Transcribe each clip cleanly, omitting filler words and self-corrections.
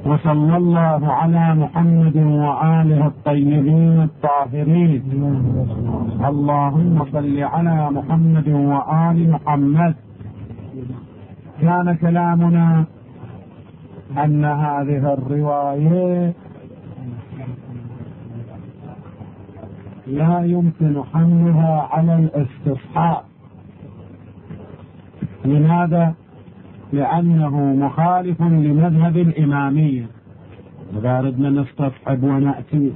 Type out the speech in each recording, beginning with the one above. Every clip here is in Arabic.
وصلى الله على محمد وآله الطيبين الطاهرين. اللهم صل على محمد وآل محمد. كان كلامنا أن هذه الرواية لا يمكن حملها على الاستصحاب. لماذا؟ لأنه مخالف لمذهب الإمامية. إذا أردنا نستصحب ونأتي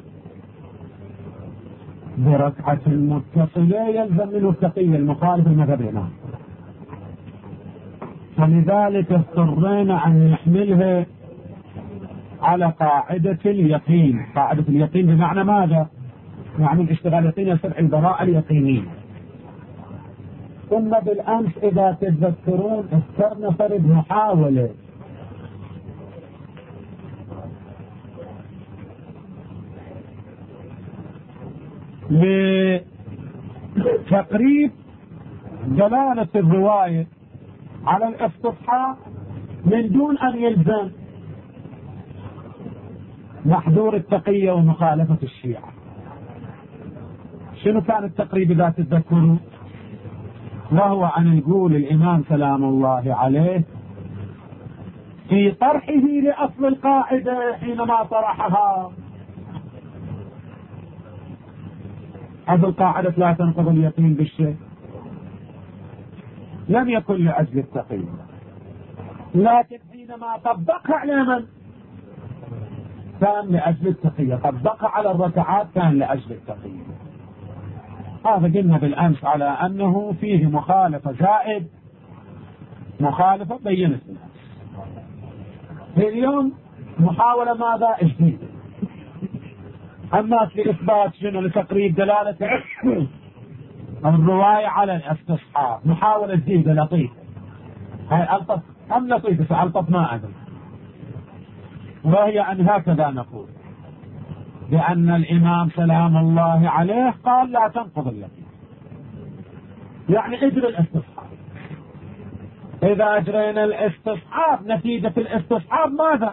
بركعة متصلة يلزم منه التقية المخالف لمذهب الإمام، فلذلك اضطرينا أن نحملها على قاعدة اليقين. قاعدة اليقين بمعنى ماذا؟ يعني الاشتغال يقين يصير البراءة اليقينية. ثم بالأمس إذا تتذكرون اذكرنا فرد محاولة لتقريب دلالة الرواية على الاستصحاب من دون أن يلزم محظور التقية ومخالفة الشيعة. شنو كان التقريب إذا تتذكرون؟ وهو أن يقول الإمام سلام الله عليه في طرحه لأصل القاعدة حينما طرحها: أصل القاعدة لا تنقض اليقين بالشيء، لم يكن لأجل التقية، لكن حينما طبقها على من؟ كان لأجل التقية. طبقها على الركعات كان لأجل التقية. هذا قلنا بالأمس على أنه فيه مخالفة زائد مخالفة بينت الناس. في اليوم محاولة ماذا؟ جديدة. الناس لإثبات شنو؟ لتقريب دلالة الرواية على الاستصحاب. محاولة جديدة لطيفة. هاي ألطف أم لطيفة؟ ألطف ما أدري. وهي أن هكذا نقول بأن الإمام سلام الله عليه قال لا تنقض اليقين، يعني اجري الاستصحاب. إذا أجرينا الاستصحاب نتيجة الاستصحاب ماذا؟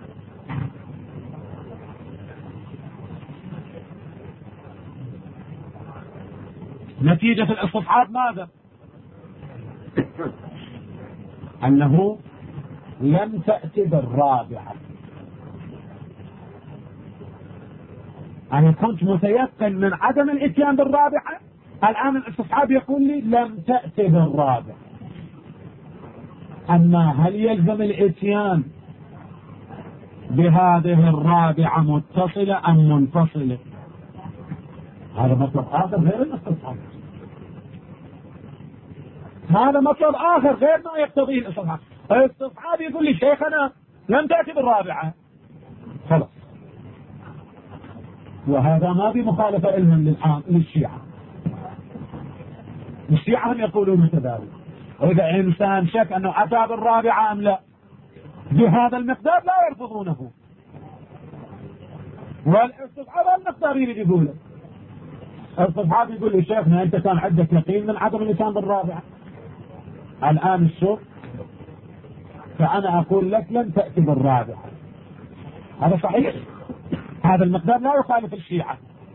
نتيجة الاستصحاب ماذا؟ أنه لم تأتي بالرابعة. أنا كنت متيقن من عدم الاتيان بالرابعة، الآن الاستصحاب يقول لي لم تأتي بالرابعة. أما هل يلزم الاتيان بهذه الرابعة متصلة أم منفصلة؟ هذا مطلب آخر غير الاستصحاب. هذا مطلب آخر غير ما يقتضيه الاستصحاب. الاستصحاب يقول لي شيخنا لم تأتي بالرابعة، خلاص. وهذا ما بمخالفة علما للشيعة. الشيعة هم يقولون كذلك. وإذا إنسان شك أنه أتى بالرابعة أم لا بهذا المقدار لا يرفضونه، والاستصحاب المقدار يقوله. الاستصحاب يقول لي شيخنا أنت كان عندك يقين من عدم الاتيان بالرابعة، الآن الشوف فأنا أقول لك لن تأتي بالرابعة. هذا صحيح، هذا المقدار لا يخالف الشيعة.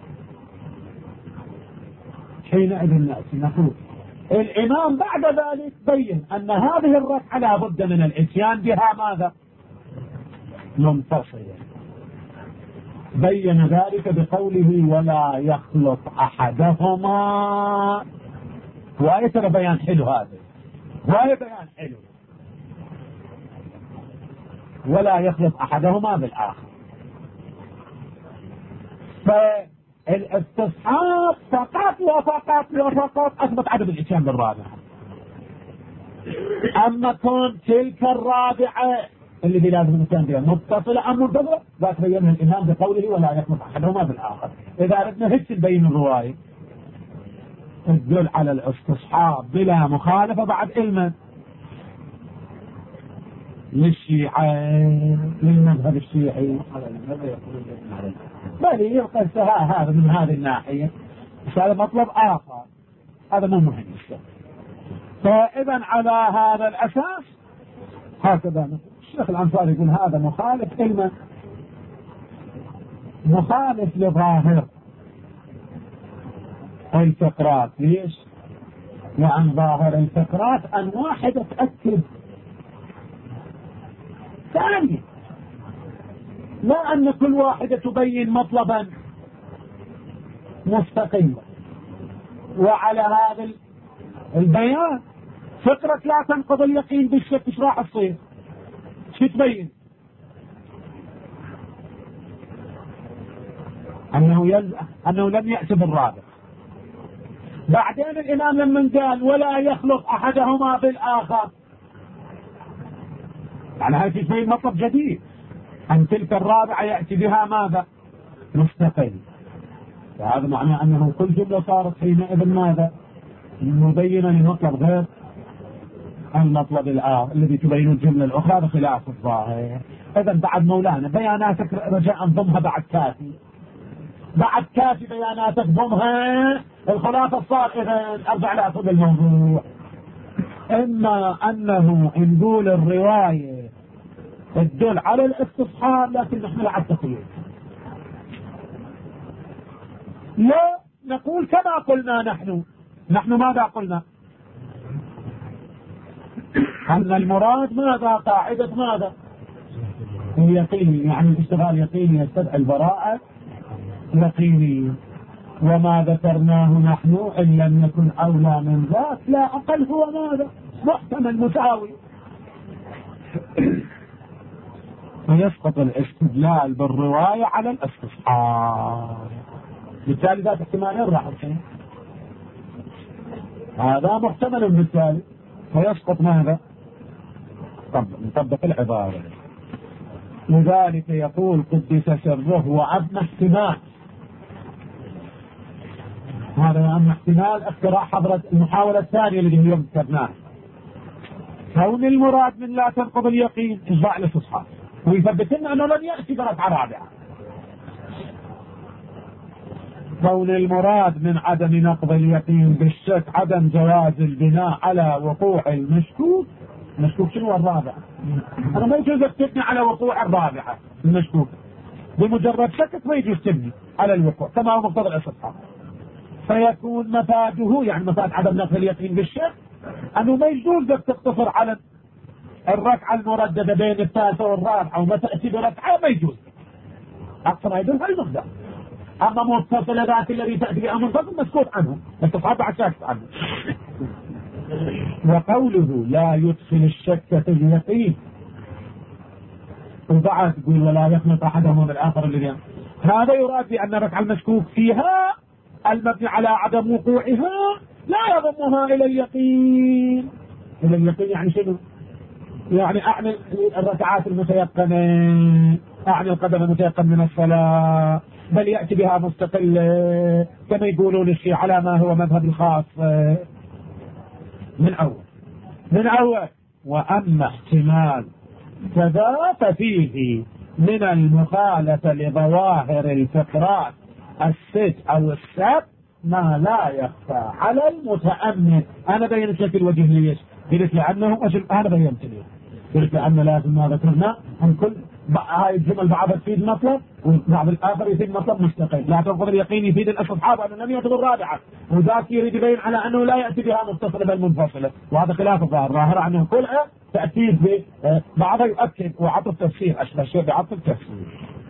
حينئذ نأتي نقول الإمام بعد ذلك بين أن هذه الركعة لا بد من الاتيان بها ماذا؟ منفصلة. بين ذلك بقوله ولا يخلط أحدهما. وآية ترى بيان حلو، هذا وآية بيان حلو. ولا يخلط أحدهما بالآخر. فالاستصحاب فقط وفقط أثبت عدم الاتيان بالرابعة. أما كون تلك الرابعة اللي لازم الاتيان بها متصلة أم منفصلة ذات بينها الإمام بقوله ولا يخلط أحدهما بالآخر. إذا أردنا هيك نبين الرواية تدل على الاستصحاب بلا مخالفة بعد علما للشيعة للمذهب الشيعي. بل يبقى السهاء هذا من هذه الناحية، بس هذا مطلب آخر، هذا مو مهم. فإذا على هذا الأساس هكذا الشيخ الأنصاري يقول هذا مخالف لما؟ مخالف لظاهر الفقرات. ليش؟ لأن ظاهر الفقرات أن واحدة تأكد ثانية، لا أن كل واحدة تبين مطلبا مستقلا. وعلى هذا البيان فكرة لا تنقض اليقين بالشك ايش راح تصير؟ شو تبين؟ أنه لم يأتي بالرابع. بعدين الإمام لما قال ولا يخلق أحدهما بالآخر، يعني هذا تبين مطلب جديد، أن تلك الرابعة يأتي بها ماذا؟ مستقل. فهذا معناه أنه كل جملة صارت حينئذ ماذا؟ مبينة لمطلب غير المطلب الآخر الذي تبين الجملة الأخرى بخلاف الظاهر. إذا بعد مولانا بياناتك رجاء ضمها بعد كافي، بعد كافي بياناتك ضمها. الخلاصة صار إذا أرجع لأصل الموضوع. إما أنه نقول الرواية تدل على الاستصحاب لكن نحمل على التقييد، لا نقول كما قلنا نحن ماذا قلنا؟ أن المراد ماذا؟ قاعدة ماذا؟ اليقيني، يعني الاشتغال يقيني يستدعي البراءة يقيني. وما ذكرناه نحن إن لم يكن أولى من ذاك لا أقل هو ماذا؟ محتمل مساوي. ويسقط الاستدلال بالرواية على الاستصحاب، بالتالي ذات احتمالين راح تصير، هذا محتمل بالتالي ويسقط ماذا؟ طب نطبق العبارة. لذلك يقول قدس سره وأما احتمال، هذا أما احتمال اقتراح حضرة المحاولة الثانية اللي اليوم ذكرناها، كون المراد من لا تنقض اليقين إجماع الاستصحاب، ويثبت لنا أنه لن يأتي بركعة رابعة. كون المراد من عدم نقض اليقين بالشك عدم جواز البناء على وقوع المشكوك. المشكوك شنو الرابع؟ أنا ما يجوز تبني على وقوع الرابعة المشكوك، بمجرد شك ما يجوز تبني على الوقوع كما هو مقتضى الاستصحاب. فيكون مفاده، يعني مفاد عدم نقض اليقين بالشك، أنه ما يجوز لك تقتصر على الركعة المرددة بين الثالثة والرابعة وما تأتي بركعة، ما يجوز أقصى ما يدل هالمقدار. أما متصل ذات الذي تأتي بها منفصل مسكوت عنه، استصحاب بعد شاكت عنه. وقوله لا يدخل الشك في اليقين، وبعد تقول ولا يخلط أحدهما بالآخر الذي، هذا يراد بأن الركعة المشكوك فيها المبني على عدم وقوعها لا يضمها إلى اليقين. إلى اليقين يعني شنو؟ يعني أعني الركعات المتيقنة، أعني القدم المتيقن من الصلاة، بل يأتي بها مستقلة كما يقولون الشيء على ما هو مذهب الخاص من أول. وأما احتمال كذا ففيه من المخالفة لظواهر الفقرات الست أو السبت ما لا يخفى على المتأمل. أنا بينت لك الوجه ليش؟ قلت لأنه أنا بينت ليه؟ قلت لأن لازم ما ذكرنا أن كل هاي الجمل بعضها تفيد مطلب وبعض الآخر يفيد مطلب مستقل. لا تنقض اليقين يفيد الاستصحاب أنه لم يأتي بالرابعة، وذاك يريد يبين على أنه لا يأتي بها متصلة بل منفصلة، وهذا خلاف الظاهر. ظاهر أنه كلها تأتي بعضها يؤكد وعطف تفسير، أشبه شيء بعطف تفسير.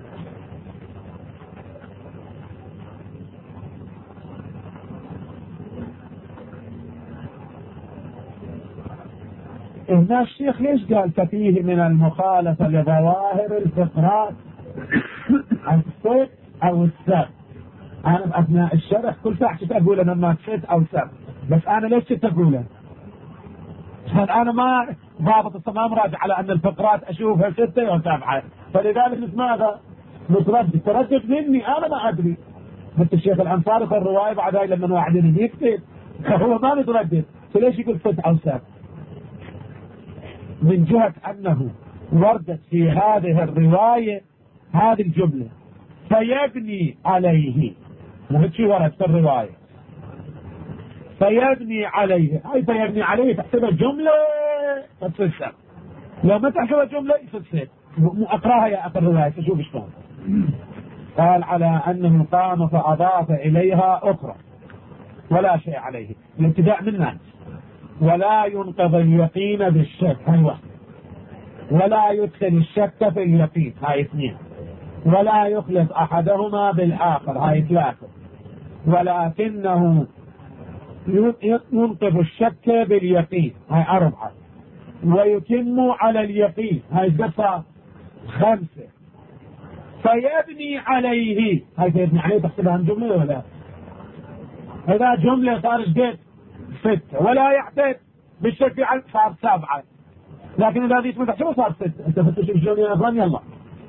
هنا الشيخ ليش قال ففيه من المخالفة لظواهر الفقرات الست أو السبت؟ أنا بأثناء الشرح كل فحشة أقول أنا ما ست أو سبت، بس أنا ليش تقوله؟ عشان أنا ما ضابط الصمام راجع على أن الفقرات أشوفها ستة أو سبعة، فلذلك ماذا؟ تردد مني أنا ما أدري. مثل الشيخ الأنصاري في الرواية بعد هاي لما واحد يكتب هو ما متردد، فليش يقول ست أو سبت؟ من جهة أنه وردت في هذه الرواية هذه الجملة فيبني عليه، وهذا ورد في الرواية فيبني عليه، أي فيبني عليه تحسب الجملة تصير سبت. لو ما تحسب جملة يصير اقراها يا اخي الرواية تشوف شلون. قال على انه قام فاضاف اليها اخرى ولا شيء عليه، الابتداء من الناس. ولا ينقض اليقين بالشك، هاي واحدة. ولا يدخل الشك في اليقين، هاي اثنين. ولا يخلط احدهما بالاخر، هاي ثلاثة. ولكنه ينقض الشك باليقين، هاي اربعة. ويتم على اليقين، هاي قصة خمسة. فيبني عليه، هاي فيبني عليه تحسبها من جملة ولا؟ إذا جملة صار جديد 6. ولا يعتد بالشك صار 7. لكن إذا ذي تحسبه صار 6. أنت فتش الجملة أفضل يلا.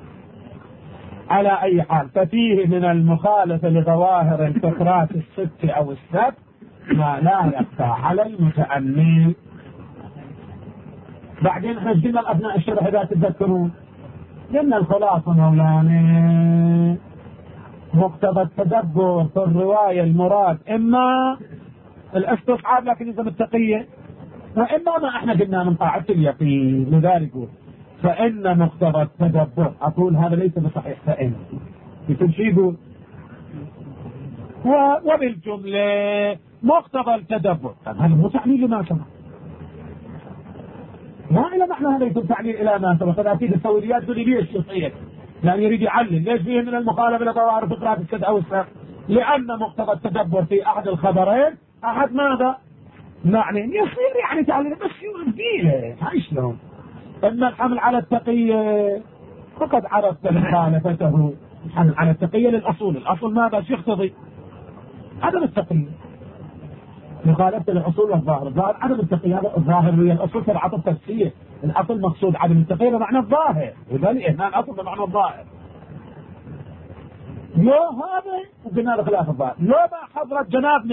على أي حال ففيه من المخالفة لظواهر الفقرات 6 أو 7 ما لا يخفى على المتأمل. بعدين احنا قلنا الأبناء الشرح إذا تتذكرون قلنا الخلاصة مولانا مقتضى التدبر في الرواية المراد إما الاستصحاب لكن إذا التقية، وإما ما احنا قلنا من قاعدة اليقين. لذلك فإن مقتضى التدبر، أقول هذا ليس بصحيح، فإن يكون شيء يقول وبالجملة مقتضى التدبر. هذا مو تعليل لما سمع، ما إلى معنى هذا يكون تعليل إلى ما سبق. هذا أكيد السويديات تقول ليش يصير، يعني يريد يعلل ليش فيه من المخالفة لظواهر فقرات 6 أو 7. لأن مقتضى التدبر في أحد الخبرين أحد ماذا؟ معنى يصير يعني تعليل بس يوديه. هاي شلون؟ إما الحمل على التقية فقد عرفت مخالفته. الحمل على التقية للأصول، الأصل ماذا؟ شو يقتضي؟ عدم التقية. مخالفة للأصول والظاهر، الظاهر عدم التقية. هذا الظاهر هي الأصول تبعت التفسير. الأصل مقصود عدم التقية بمعنى الظاهر، وذلك هنا الأصل بمعنى الظاهر. لو هذا وقلنا له خلاف الظاهر، لو ما حضرت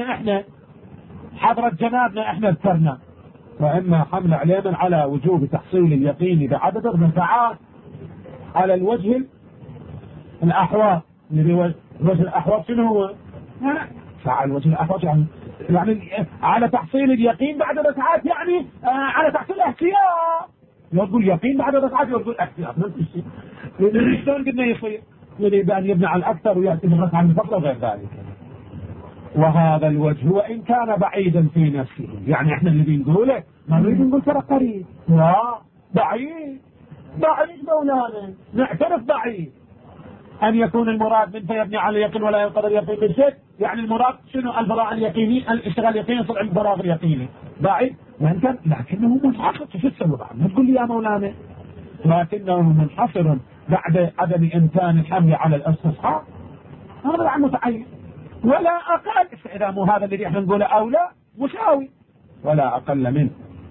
جنابنا احنا ذكرنا. وإما حمل علينا على وجوب تحصيل اليقين بعدد الركعات على الوجه الأحوال. وجه الأحوال شنو هو؟ فعل وجه الأحوال يعني على تحصيل اليقين بعد ركعات، يعني على تحصيل الاحتياط. يقول يقين بعد ركعات يقول احتياط، نفس الشيء. شلون قلنا يصير؟ يريد أن يبنى على الأكثر ويأتي من ركعة من فضل غير ذلك. وهذا الوجه وإن كان بعيدا في نفسه، يعني احنا اللي بنقوله ما نريد نقول ترى قريب، لا بعيد مولانا، نعترف بعيد. أن يكون المراد من فيبني على اليقين ولا ينقض اليقين بالشك، يعني المراد شنو؟ البراء اليقيني، الاشتغال اليقيني يصل عند البراء اليقيني بعيد. وإن كان لكنه منحصر. شو تسوي بعد؟ ما تقول لي يا مولانا لكنه منحصر بعد عدم إمكان الحمل على الاستصحاب، هذا عن متعين ولا أقل. إذا مو هذا الذي احنا نقوله أو لا مساوي ولا أقل منه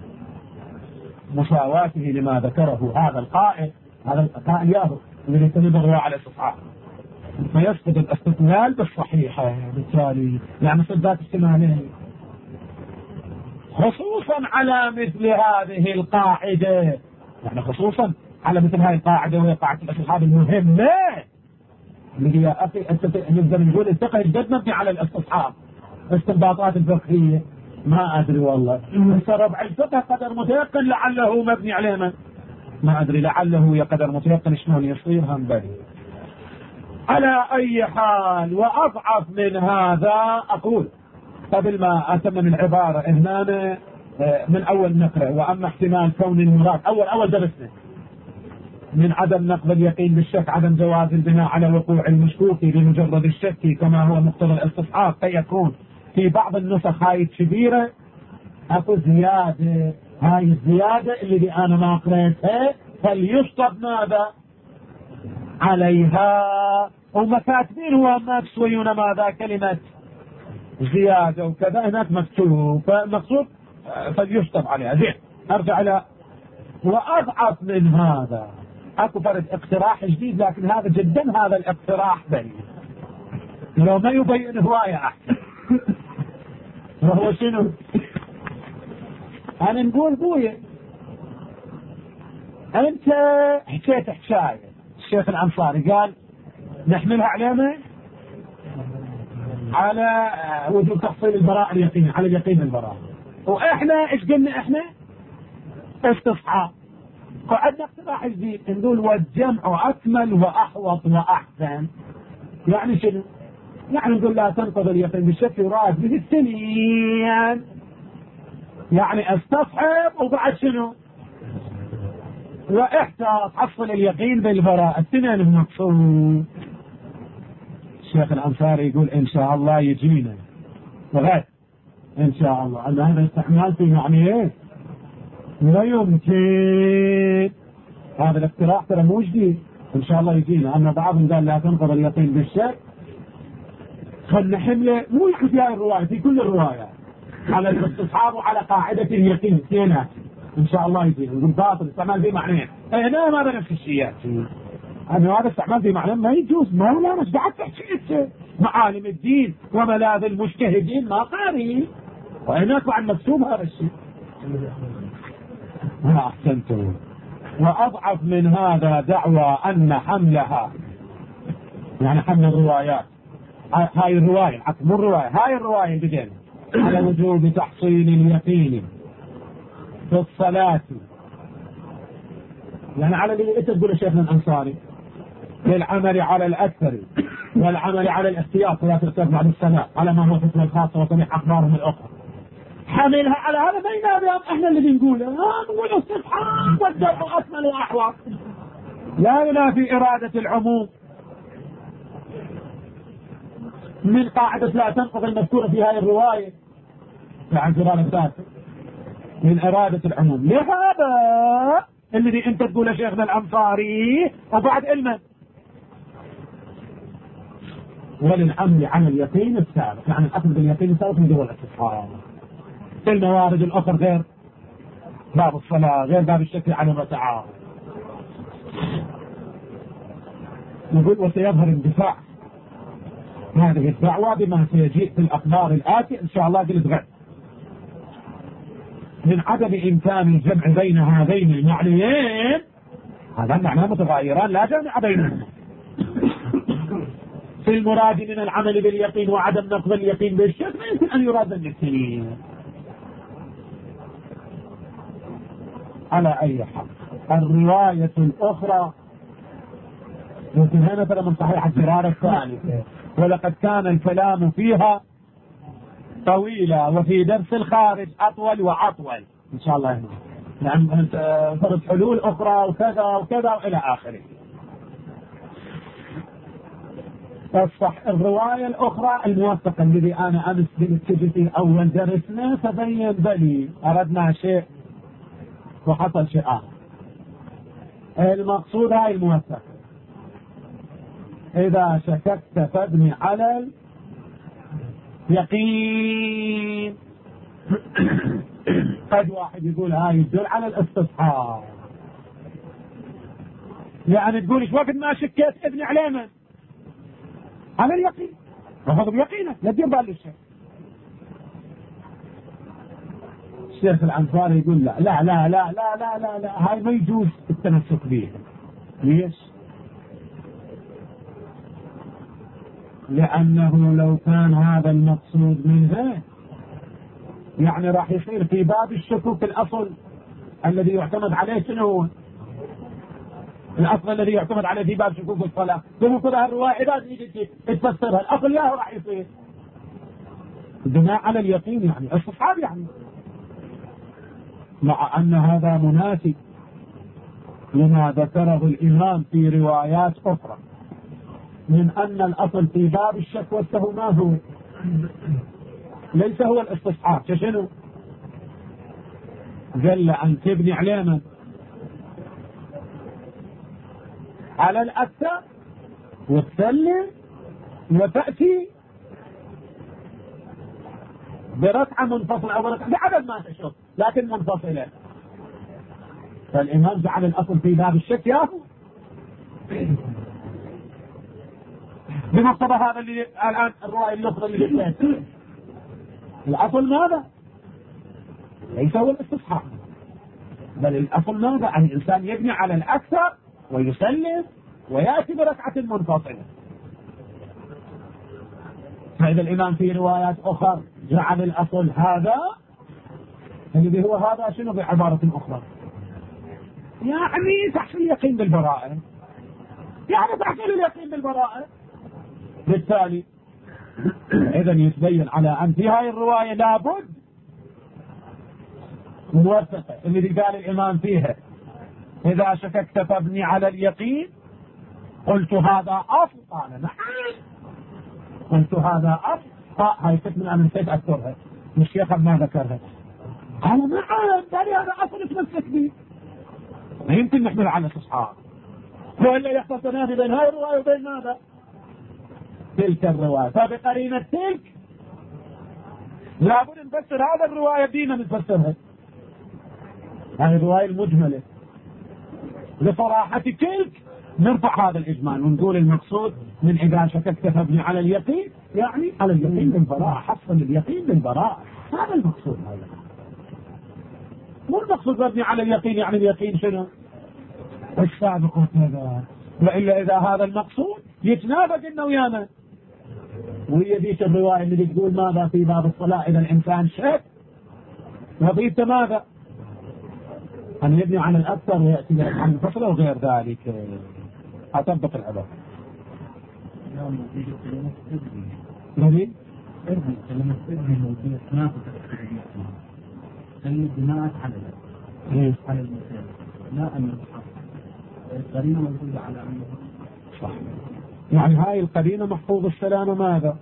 مساواته لما ذكره هذا القائل ياهو الذي يتنبغ على الاستصحاب. فيسقط الاستدلال بالصحيحة بالتالي، يعني صدات احتمالين، خصوصا على مثل هذه القاعدة. يعني خصوصا على مثل هذه القاعدة وهي قاعدة الاستصحاب المهمة اللي يا أخي أنت نقدر نقول الفقه جد مبني على الاستصحاب. استنباطات الفقهية ما أدري والله، ربع الفقه قدر متيقن لعله مبني عليه، ما أدري لعله يقدر متيقن شلون يصير هم بدي. على أي حال وأضعف من هذا أقول قبل ما أتمم العبارة هنا من أول نقرأ. وأما احتمال كون المراد أول درسنا من عدم نقض اليقين بالشك عدم جواز البناء على وقوع المشكوك بمجرد الشك كما هو مقتضى الاستصحاب، فيكون في بعض النسخ هاي كبيرة أكو زيادة. هاي الزيادة اللي أنا ما قريتها فليشطب ماذا عليها، هم كاتبين هو ما تسويون ماذا كلمة زيادة وكذا هناك مكتوب، فالمقصود فليشطب عليها. زين أرجع إلى وأضعف من هذا. أكو فرد اقتراح جديد، لكن هذا جدا هذا الاقتراح بين لو ما يبين هواية أحسن. وهو شنو؟ أنا نقول بويا أنت حكيت حكاية الشيخ الأنصاري قال نحملها علينا على وجود تحصيل البراءة اليقين، على اليقين البراءة. وإحنا إيش قلنا؟ إحنا استصحاب. قعدنا اقتراح جديد نقول والجمع أكمل وأحوط وأحسن. يعني شنو؟ يعني نقول لا تنقض اليقين بالشك يراد به السنين، يعني استصحب وبعد شنو؟ واحتاط حصل اليقين بالبراءة السنين المقصود. الشيخ الأنصاري يقول إن شاء الله يجينا وغير إن شاء الله أن هذا استعمالته يعني إيه؟ لا يمكن. هذا الاقتراح ترى مو جديد، إن شاء الله يجينا. أما بعضهم قال لا تنقض اليقين بالشك، خلنا حمله مو يعني في هاي الرواية، في كل الروايات على الاستصحاب وعلى قاعدة اليقين اثنينات. إن شاء الله يجينا. نقول باطل استعمال في معنيين. هنا ما نفس الشيء. أنا هذا استعمال في معنى ما يجوز. ما لا مش قاعد تحكي معالم الدين وملاذ المجتهدين ما قاري، وهناك عن مكتوب هذا الشيء. أحسنتم. وأضعف من هذا دعوى أن حملها، يعني حمل الروايات، هاي الرواية مو الرواية، هاي الرواية بدين على وجوب تحصيل اليقين في الصلاة، يعني على اللي تقول شيخنا الأنصاري للعمل على الأكثر والعمل على الاحتياط ولا تختلف بعد السماء على ما هو فتوى الخاصة وصريح أخبارهم الأخرى. حملها على هذا ما ينابهم احنا اللي بنقوله، نقول استصحاب والجمع أكمل وأحوط، لا ينافي إرادة العموم من قاعدة لا تنقض المذكورة في هذه الرواية عن جلال الذات من إرادة العموم. لهذا الذي انت تقول شيخنا الأنصاري وبعد علمه وللعمل عن اليقين السابق، يعني الأخذ باليقين السابق من دول الاستصحاب. الموارد الأخرى غير باب الصلاة، غير باب الشك عن الركعات. نقول وسيظهر اندفاع هذه الدعوة بما سيجيء في الأخبار الآتي إن شاء الله قلت غير من عدم إمكان الجمع بين هذين المعنيين. هذا المعنى متغايران لا جمع بينهما في المراد من العمل باليقين وعدم نقض اليقين بالشك ما يمكن أن يراد الاثنين على أي حال. الرواية الأخرى يمكن مثلا من صحيح الجرار الثالثة ولقد كان الكلام فيها طويلة وفي درس الخارج أطول وأطول إن شاء الله. يعني فرض حلول أخرى وكذا وكذا وإلى آخره. الرواية الأخرى الموثقة الذي أنا أمس بالتجي في أول درسنا تبين بلي أردنا شيء وحصل شيء آخر. المقصود هاي الموثقة إذا شككت فابني على اليقين. قد واحد يقول هاي يدل على الاستصحاب، يعني تقول ايش وقت ما شكيت ابني على من؟ على اليقين، وهذا بيقينك لا تدير بال الشيء. الشيخ الأنصاري يقول لا لا لا لا لا لا لا, لا. هاي ما يجوز التمسك به. ليش؟ لأنه لو كان هذا المقصود منه يعني راح يصير في باب الشكوك الأصل الذي يعتمد عليه شنو؟ الأصل الذي يعتمد عليه في باب شكوك الصلاة. ثم كل هالرواية إذا تيجي تفسرها الأصل ياهو راح يصير بناء على اليقين، يعني استصحاب، يعني مع أن هذا مناسب لما ذكره الإمام في روايات أخرى من أن الأصل في باب الشك والسهو ما هو؟ ليس هو الاستصحاب. شنو؟ قال أن تبني علينا على الأكثر وتسلم وتأتي بركعة منفصلة أو بركعة بعدد ما تشوف لكن منفصلة. فالإمام جعل الأصل في باب الشك ياهو بمقتضى هذا اللي الآن الرواية الأخرى اللي جبتها. الأصل ماذا؟ ليس هو الاستصحاب، بل الأصل ماذا؟ أن الإنسان يبني على الأكثر ويسلم ويأتي بركعة منفصلة. فإذا الإمام في روايات أخرى جعل الأصل هذا الذي هو هذا شنو بعبارة أخرى؟ يعني تحصيل اليقين بالبراءة، يعني تحصيل اليقين بالبراءة. بالتالي إذا يتبين على أن في هاي الرواية لابد موثقة اللي قال الإمام فيها إذا شككت فابني على اليقين. قلت هذا أصل، قال نعم. قلت هذا أصل، هاي من أنا نسيت أذكرها، الشيخ ما ذكرها. قال نعم، قال هذا أصل تمسك به، ما يمكن نحمل على الإصحاب وإلا يحصل تنافي بين هاي الرواية وبين ماذا؟ تلك الرواية. فبقرينة تلك لابد نفسر هذا الرواية دينا نفسرها، هذه الرواية المجملة. لصراحة تلك نرفع هذا الإجمال ونقول المقصود من إذا شككت فابني على اليقين، يعني على اليقين بالبراءة، حصل اليقين بالبراءة، هذا المقصود. هذا مو المقصود فابني على اليقين يعني اليقين شنو؟ السابق وكذا، وإلا إذا هذا المقصود يتنافق إنه ويانا. وهي ذيك الرواية اللي تقول ماذا في باب الصلاة إذا الإنسان شك وضيت ماذا؟ أن يبني على الأكثر ويأتي عن الفصل وغير ذلك. أطبق العبارة. نبي؟ كلمة ابن موجودة تنافس كلمة بناء على المثال، لا أن القرينة موجودة على أنه صح. يعني هاي القرينة محفوظ السلامة ماذا؟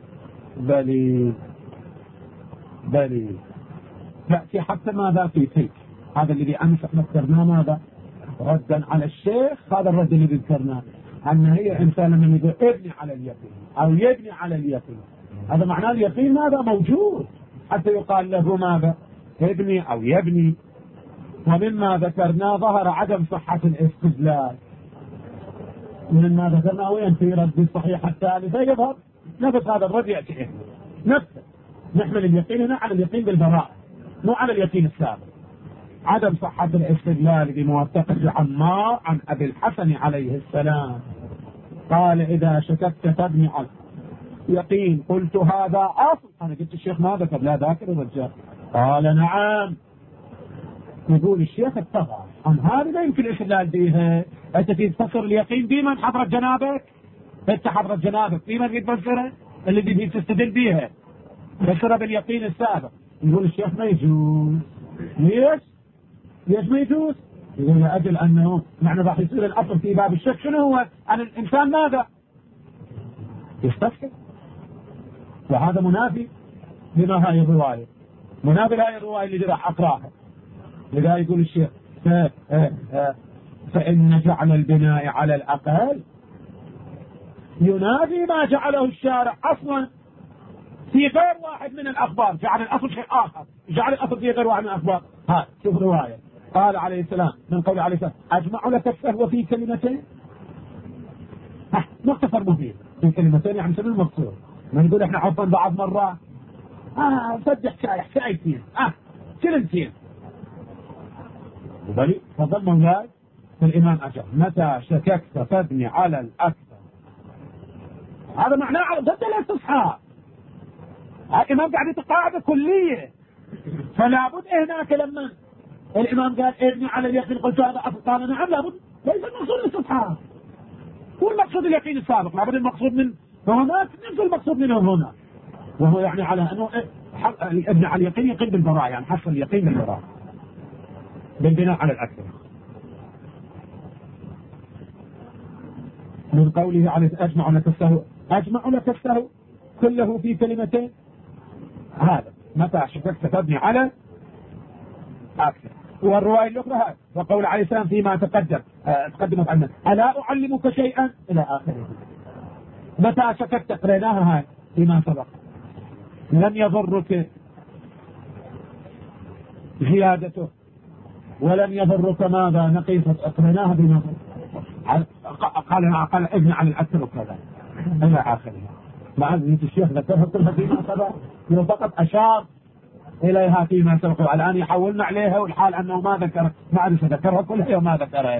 بلي تأتي حتى ماذا في تلك. هذا الذي أمس احنا ذكرناه ماذا؟ ردا على الشيخ. هذا الرد اللي ذكرناه أن هي إنسان من يقول ابني على اليقين أو يبني على اليقين، هذا معناه اليقين ماذا موجود حتى يقال له ماذا؟ ابني أو يبني. ومما ذكرنا ظهر عدم صحة الاستدلال. مما ذكرنا وين في رد الصحيحة الثالثة يظهر نفس هذا الرد يأتي نفسه. نحمل اليقين هنا على اليقين بالبراءة مو على اليقين السابق. عدم صحة الاستدلال بموثقة عمار عن أبي الحسن عليه السلام قال إذا شككت فابني على يقين. قلت هذا أصل. أنا قلت الشيخ ما ذكر، لا ذاكر الرجال. قال نعم. يقول الشيخ اتفق عن هذا لا يمكن الاستدلال بها. أنت تفسر اليقين بمن حضرت جنابك؟ أنت حضرت جنابك بمن تفسره اللي بدي تستدل بها؟ فسر باليقين السابق. يقول الشيخ ما يجوز. ليش ما يجوز؟ يقول لأجل أنه معنى راح يصير الأصل في باب الشك شنو هو؟ أن الإنسان ماذا؟ يستفسر. وهذا منافي لما هاي الرواية، منافي هاي الرواية اللي راح أقرأها. لذا يقول الشيخ فإن جعل البناء على الأقل ينافي ما جعله الشارع أصلا في غير واحد من الأخبار. جعل الأصل شيء آخر، جعل الأصل في غير واحد من الأخبار. ها شوف رواية قال عليه السلام من قول عليه السلام أجمع لك السهو في كلمتين. مختصر مفيد في كلمتين، يعني شنو المقصود؟ ما نقول احنا عرفنا بعض مرات صدق شايفين كلمتين. وبلي فضل مولاي الإمام أجاب متى شككت فابني على الأكثر. هذا معناه ضد الاستصحاب. الإمام قاعد يتقاعد كلية، فلا بد هناك لما الإمام قال ابني على اليقين قلت هذا أصل، قال نعم لابد. ليس المقصود الاستصحاب، هو المقصود اليقين السابق. لابد المقصود من هناك نفس المقصود منه هنا، وهو يعني على أنه ابني على اليقين يقين بالبراءة، يعني حصل اليقين بالبراءة بالبناء على الأكثر. من قوله عليه أجمع لك السهو، أجمع لك السهو كله في كلمتين. هذا متى شككت فابني على أكثر. والرواية الأخرى هذا وقول عليه السلام فيما تقدمت عنه ألا أعلمك شيئا إلى آخره. متى شككت قريناها هاي فيما سبق لم يضرك زيادته ولم يضرك ماذا نقيصة. قريناها بما قال ابن على الأكثر وكذا إلى آخره. مع ذلك الشيخ ذكرها كلها فيما سبق، لو فقط أشار إليها فيما سبق. الآن يحولنا عليها والحال أنه ما ذكر، ما عرف ذكرها كلها وما ذكرها.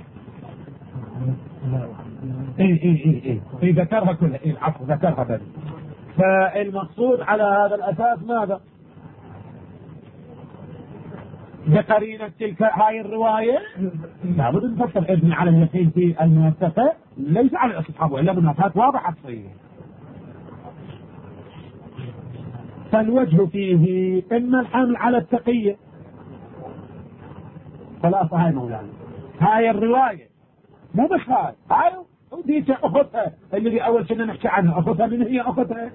إيه ذكرها كلها. العفو ذكرها بني. فالمقصود على هذا الأساس ماذا؟ بقرينة تلك هاي الرواية لابد نفسر ابني على اليقين في الموثقة ليس على الاستصحاب، وإلا منافات واضحة تصير. فالوجه فيه إما الحمل على التقية. خلاص هاي مولانا هاي الرواية مو بس هاي وديك أختها اللي أول كنا نحكي عنها، أختها من هي أختها؟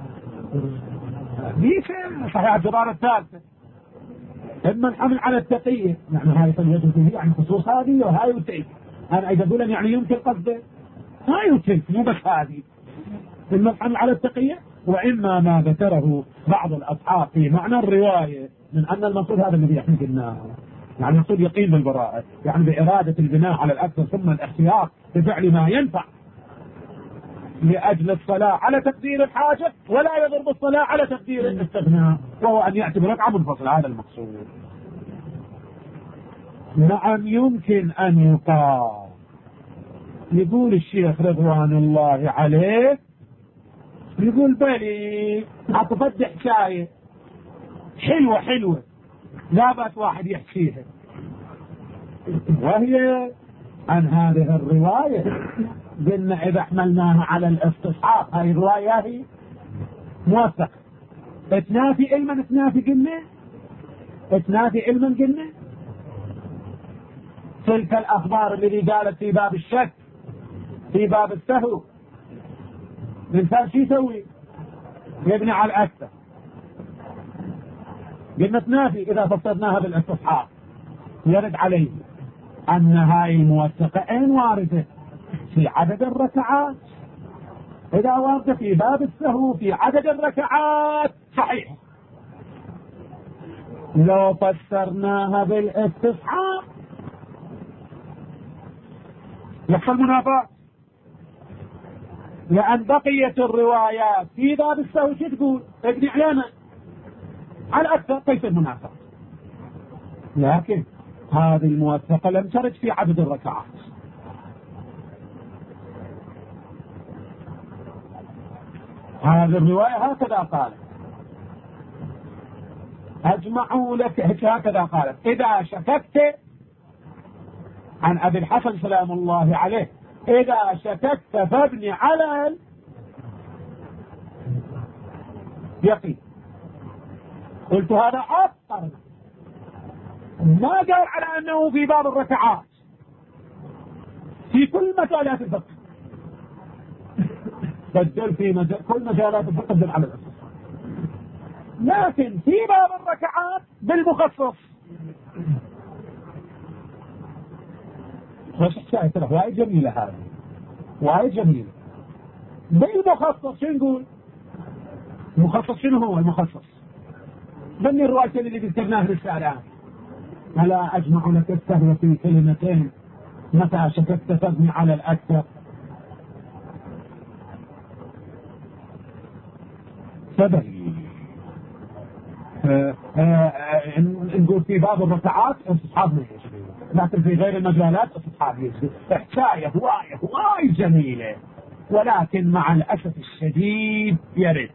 ديك صحيح الجبارة الثالثة. إما الحمل على التقية يعني هاي الوجه فيه يعني خصوص هذه وهاي وتلك. أنا عايز أقول يعني يمكن قصده هاي وتلك مو بس هذه. إما الحمل على التقية وإما ما ذكره بعض الأصحاب في معنى الرواية من أن المقصود هذا الذي احنا قلناه، يعني المقصود يقين بالبراءة، يعني بإرادة البناء على الأكثر ثم الاحتياط بفعل ما ينفع لأجل الصلاة على تقدير الحاجة ولا يضر بالصلاة على تقدير الاستغناء، وهو أن يأتي بركعة منفصلة. هذا المقصود. نعم يمكن أن يقال. يقول الشيخ رضوان الله عليه يقول بلي أعطفت حكاية حلوة لا بأس واحد يحكيها، وهي عن هذه الرواية قلنا إذا حملناها على الاستصحاب هاي الرواية هي موثقة. تنافي علما قلنا تلك الأخبار اللي قالت في باب الشك في باب السهو الإنسان شو يسوي؟ يبني على الأكثر. قلنا تنافي إذا فسرناها بالاستصحاب يرد عليه أن هاي الموثقة أين واردة؟ في عدد الركعات. إذا واردة في باب السهو في عدد الركعات صحيح. لو فسرناها بالاستصحاب يحصل منافاة، لأن بقية الروايات في باب السهو شو تقول؟ ابني علامة على أكثر كيف المنافاة. لكن هذه الموثقة لم ترد في عدد الركعات. هذه الرواية هكذا قالت. أجمعوا لك هكذا قالت إذا شككت عن أبي الحسن سلام الله عليه إذا شككت فابني على اليقين. قلت هذا أكثر ما قال على أنه في باب الركعات في كل مجالات الفقه، بدل في كل مجالات الفقه بدل على الأساس، لكن في باب الركعات بالمخصص. خش حكاية ترى وايد جميلة هذه وايد جميلة. بالمخصص شو نقول؟ المخصص شنو هو المخصص؟ بني الروايتين اللي ذكرناه لسه الآن. ألا أجمع لك السهو في كلمتين متى شككت فابني على الأكثر. فبني نقول في باب الركعات استصحاب من يشبه، لكن في غير المجالات استصحاب يشبه. حكاية هواي جميلة، ولكن مع الأسف الشديد يرد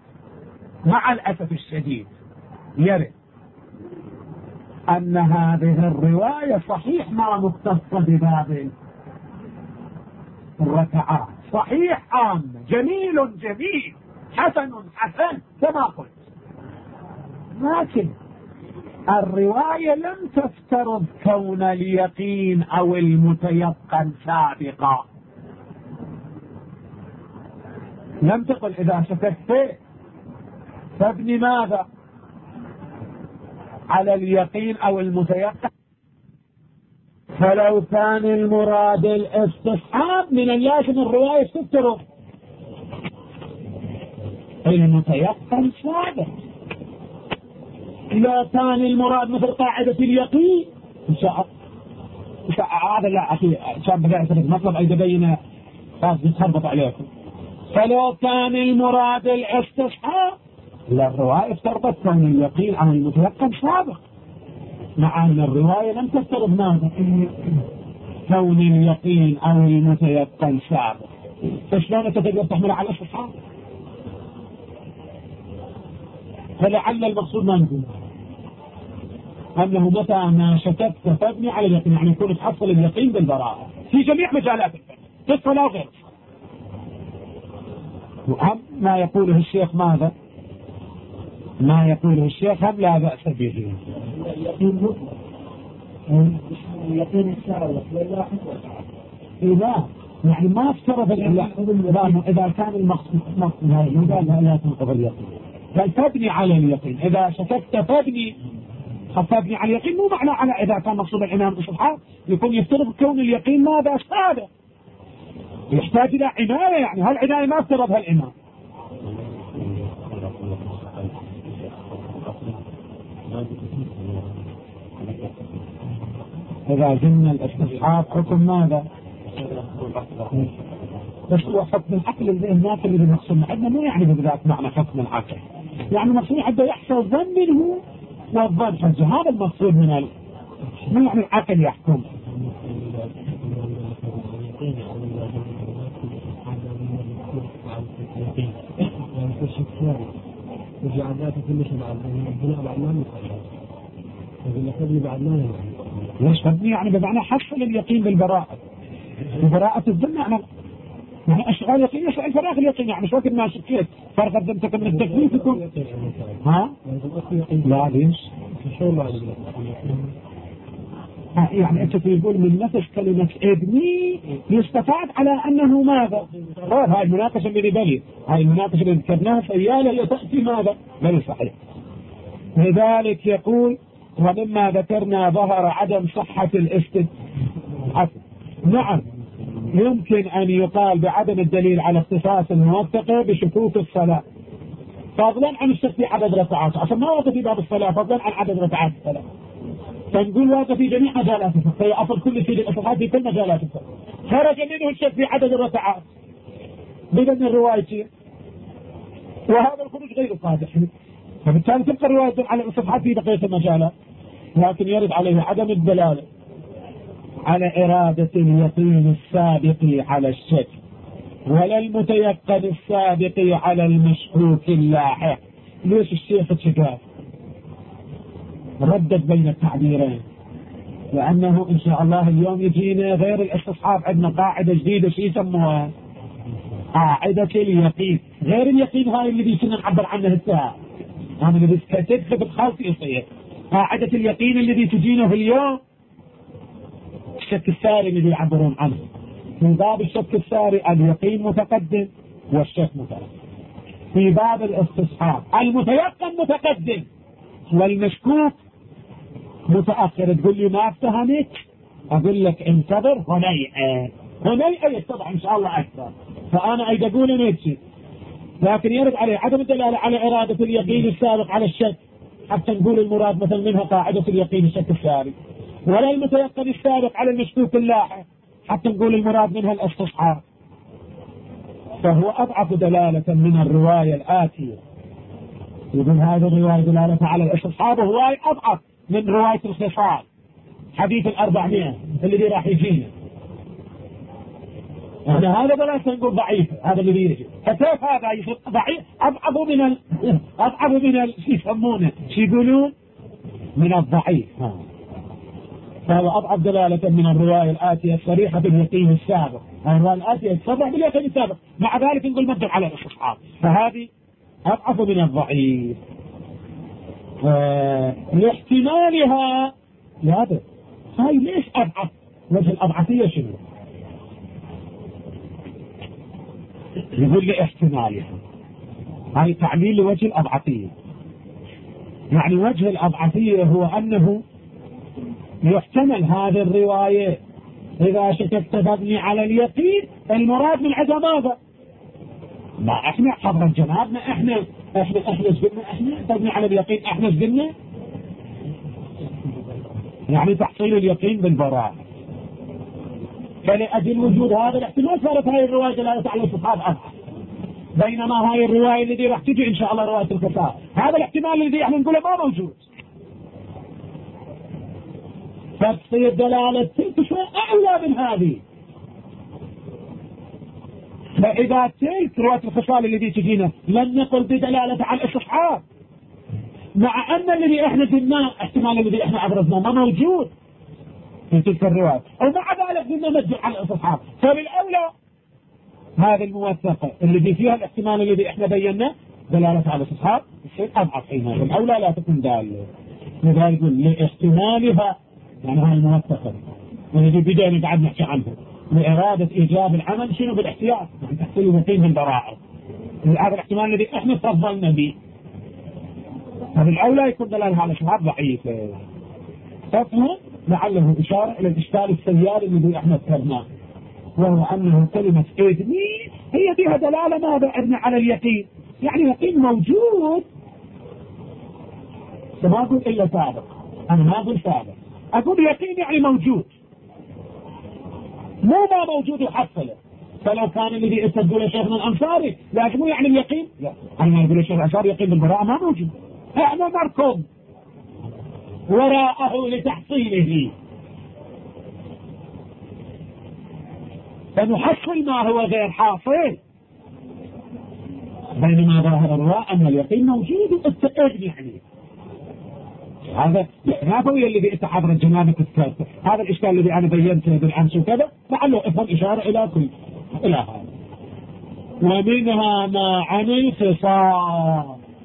أن هذه الرواية صحيح ما مختصة بباب الركعات، صحيح عام جميل حسن كما قلت، لكن الرواية لم تفترض كون اليقين أو المتيقن سابقا. لم تقل إذا شككت فابني ماذا على اليقين أو المتيقن. فلو كان المراد الاستصحاب من اللازم الرواية تفترض المتيقن سابق. لو كان المراد مثل قاعدة اليقين إن شاء هذا لا أخي شاب بدأ مطلب أي تبين خاص يتخربط عليكم. فلو كان المراد الاستصحاب لا الرواية افترضت كون اليقين عن المتيقن سابق، مع أن الرواية لم تفترض ماذا كون اليقين أو المتيقن سابق. فشلون تقدر تحمل على الاستصحاب؟ فلعل المقصود ما نقول أنه متى ما شككت فابني على اليقين، يعني يكون تحصل اليقين بالبراءة في جميع مجالات الفقه في الصلاة وغير الصلاة. وهم ما يقوله الشيخ ماذا؟ ما يقوله الشيخ هم لا بأس به. يقين الشرع لا إذا يعني ما افترض إذا كان المقصود لا تنقض اليقين، بل تبني على اليقين. إذا شككت فابني على اليقين، مو معنى على إذا كان مقصود الإمام بالصحاب يكون يفترض كون اليقين ماذا شهادة، يحتاج إلى عناية. يعني هالعناية ما افترضها الإمام. إذا جن الاستصحاب حكم ماذا؟ بس هو حكم العقل الناس اللي بنقصد عندنا مو يعني بذات معنى حكم العقل، يعني مقصود حتى يحصل الظن منه والظن حجة، هذا المقصود من مو يعني العقل يحكم. ليش تبني يعني بمعنى حصل اليقين بالبراءة، ببراءة الظن يعني اشغال يقين يشغل فراغ اليقين، يعني مش وقت ما شكيت فرق قدمتك من التكليف يكون ها لا ليش يعني انت تقول من نفس كلمة ابني يستفاد على انه ماذا؟ هاي المناقشة اللي بلي، هاي المناقشة اللي ذكرناها سيالة هي تأتي ماذا؟ بل صحيح. لذلك يقول ومما ذكرنا ظهر عدم صحة الاستدلال. نعم يمكن أن يقال بعدم الدليل على اختصاص الموثقة بشكوك الصلاة، فضلا عن الشك في عدد ركعات، عشان ما وقف في باب الصلاة فضلا عن عدد ركعات الصلاة، فنقول واقف في جميع مجالات الفقه، فهي أصل كل شيء للأصحاب في كل مجالات الفقه، خرج منه الشك في عدد الركعات بدون الرواية، وهذا الخروج غير صادح، فبالتالي تبقى الرواية على الأصحاب في بقية المجالات، لكن يرد عليه عدم الدلالة على إرادة اليقين السابق على الشك، ولا المتيقن السابق على المشكوك اللاحق. ليش الشيخ الشكاف ردد بين التعبيرين؟ لأنه إن شاء الله اليوم يجينا غير الاستصحاب عندنا قاعدة جديدة شيء يسموها قاعدة اليقين، غير اليقين هاي اللي بيصير نعبر عنه الساعة، هذا اللي تدخل بالخالص يصير. قاعدة اليقين اللي تجينا في اليوم الشك الساري اللي يعبرون عنه، من باب الشك الساري اليقين متقدم والشك متأخر، في باب الاستصحاب المتيقن متقدم والمشكوك متأخر. تقول لي ما افتهمت، اقول لك انتظر هنيئة يتضح ان شاء الله اكثر، فانا ايد اقول نفسي، لكن يرد عليه عدم الدلالة على إرادة اليقين السابق على الشك حتى نقول المراد مثلا منها قاعدة اليقين الشك السابق، ولا المتيقن السابق على المشكوك اللاحق حتى نقول المراد منها الاستصحاب، فهو أضعف دلالة من الرواية الآتية. يقول هذه الرواية دلالة على الاستصحاب وهو أضعف من رواية الخصال حديث 400 اللي راح يجينا، هذا بلاش نقول ضعيف، هذا اللي بيجي فكيف هذا يصير ضعيف؟ أضعف من شو يسمونه شو يقولون من الضعيف، فهو أضعف دلالة من الرواية الآتية الصريحة باليقين السابق. الرواية الآتية تصرح باليقين السابق، مع ذلك نقول مبدأ على الاستصحاب، فهذه أضعف من الضعيف لاحتمالها. هذا هاي ليش أضعف؟ وجه الأضعفية شنو؟ يقول لي احتمالها، هاي تعليل لوجه الأضعفية، يعني وجه الأضعفية هو أنه يحتمل هذه الرواية إذا شككت تبني على اليقين، المراد من عدم ماذا؟ ما احنا حضر جنابنا احنا قلنا احنا تبني على اليقين، احنا قلنا يعني تحصيل اليقين بالبراءة، فلأجل وجود هذا الاحتمال صارت هاي الرواية دلالة على الاستصحاب أضعف، بينما هاي الرواية التي راح تجي إن شاء الله رواية الخصال هذا الاحتمال الذي احنا نقوله ما موجود، فتصير دلالة تلك شوي أعلى من هذه. فإذا تلك رواية الخصال الذي تجينا لن نقل بدلالة على الاستصحاب، مع أن الذي احنا قلناه احتمال الذي احنا أبرزناه ما موجود في تلك الرواية، ومع ذلك قلنا مجد على الاستصحاب. فبالأولى هذه الموثقة اللي فيها الاحتمال الذي احنا بيناه دلالة على الاستصحاب الشيء أضعف حينها، بالأولى لا تكون دالة. لذلك لاحتمالها يعني هاي الموثقة والذي بدأنا بعد نحكي عنه لإرادة إيجاب العمل شنو بالاحتياط، يعني تحصيل يقين من ضرائب. هذا الاحتمال الذي احنا فضلنا به، فبالأولى يكون دلالة على الاستصحاب ضعيفة. تفهم لعله إشارة إلى الإشكال السياري الذي احنا ذكرناه، وهو أنه كلمة إذني هي فيها دلالة ماذا؟ أبنى على اليقين، يعني يقين موجود. ما أقول إلا سابق، أنا ما أقول سابق، أقول يقين يعني موجود، مو ما موجود وحصله. فلو كان الذي يقول شيخنا الأنصاري لازم يعني اليقين، لا أنا ما أقول الشيخ الأنصاري يقين بالبراءة ما موجود، احنا نركض وراءه لتحصيله فنحصل ما هو غير حاصل، بينما ظاهر الرواية أن اليقين موجود واتقاد يعني. هذا نابوي اللي بيتحضر جنابك الثالثة، هذا الإشكال الذي أنا بينته بالأمس وكذا لعله أفهم إشارة إلى كل إلى هذا. ومنها ما عن الخصام،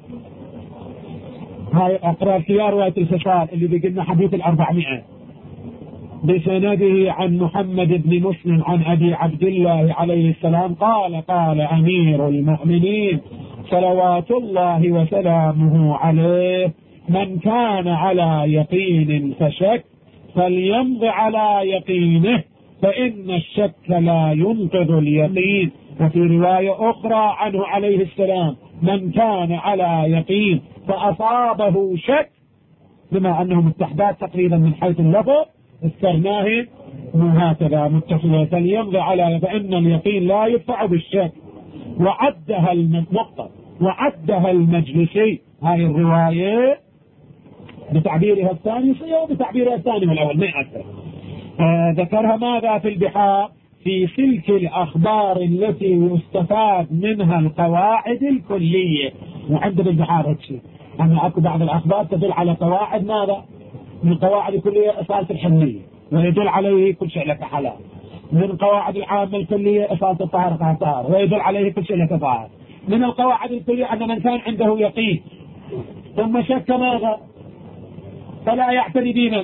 هاي أقرأ فيها رواية الخصام اللي بيقلنا حديث 400 بسنده عن محمد بن مسلم عن أبي عبد الله عليه السلام قال قال أمير المؤمنين صلوات الله وسلامه عليه من كان على يقين فشك فليمض على يقينه فإن الشك لا ينقض اليقين. وفي رواية أخرى عنه عليه السلام من كان على يقين فأصابه شك، بما أنه متحدات تقريبا من حيث اللفظ استرناه هكذا متصلة، فليمض على فإن اليقين لا يدفع بالشك. وعدها النقطة وعدها المجلسي، هاي الرواية بتعبيرها الثاني وبتعبيرها الثاني والأول ما أكثر. ذكرها ماذا في البحار في سلك الأخبار التي يستفاد منها القواعد الكلية. وعند بالبحار هالشيء أنا أكو بعض الأخبار تدل على قواعد ماذا من القواعد الكلية أصالة الحنية ويدل عليه كل شيء لك حلال، من قواعد العامة الكلية أصالة الطهارة طهارة ويدل عليه كل شيء لك طهارة. من القواعد الكلية أن من كان عنده يقين ثم شك ماذا فلا يعتني دينا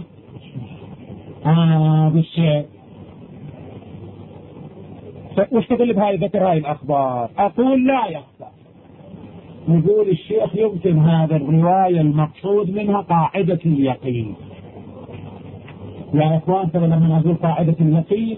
بالشيء. واستدل بهاي ذكر هاي الأخبار. أقول لا يخفى، نقول الشيخ يمكن هذا الرواية المقصود منها قاعدة اليقين. يا إخوان ترى لما نقول قاعدة اليقين